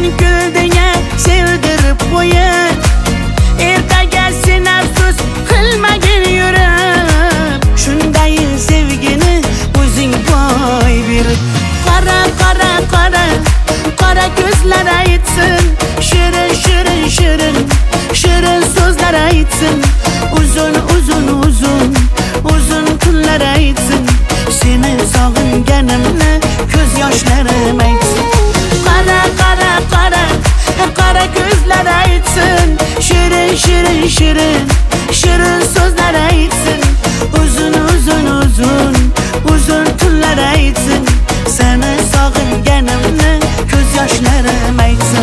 güldüye sevdirip qo'yib, ertaga sen afsus qilmagin yurib. Shunday sevgini o'zing boy berib, qara qara qara qara ko'zlar aytsin, shirin shirin shirin shirin so'zlar aytsin, uzun uzun uzun uzun kunlar aytsin, seni sog'inganimni ko'z yoshlarim aytsin. Qara qara qara qara ko'zlar aytsin, shirin shirin shirin shirin so'zlar aytsin, uzun uzun uzun uzun kunlar aytsin, seni sog'inganimni ko'z yoshlarim aytsin.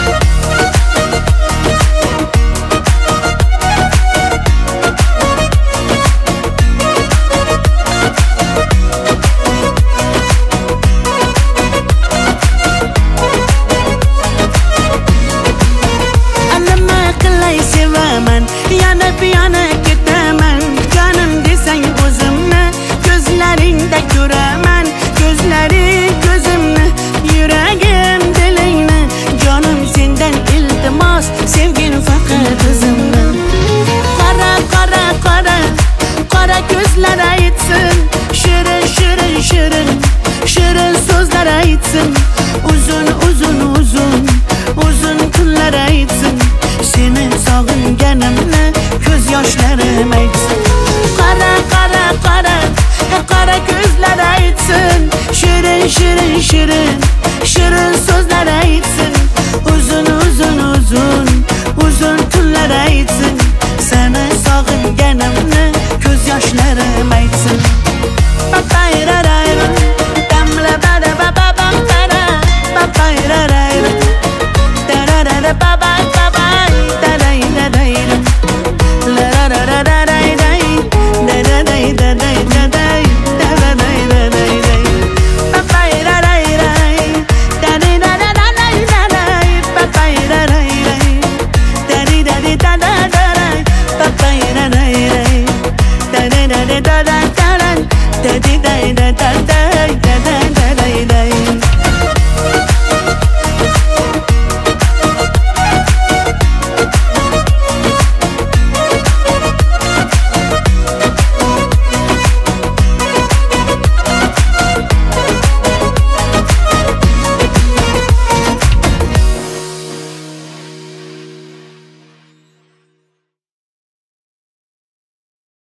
Yana ketaman, canım desang o'zimni, ko'zlaringda ko'raman, ko'zlaring ko'zimni, yuragim dilingni, jonim sendan iltimos, sevgin faqat o'zimni. Qara qara qara qara ko'zlar aytsin, shirin shirin shirin shirin so'zlar aytsin, uzun uzun uzun uzun kunlar aytsin, seni sog'inganimni ko'z yoshlarim aytsin. Qara qara qara qara ko'zlar aytsin, shirin shirin shirin shirin so'zlar aytsin, uzun uzun uzun uzun kunlar aytsin, seni sog'inganimni ko'z yoshlarim aytsin.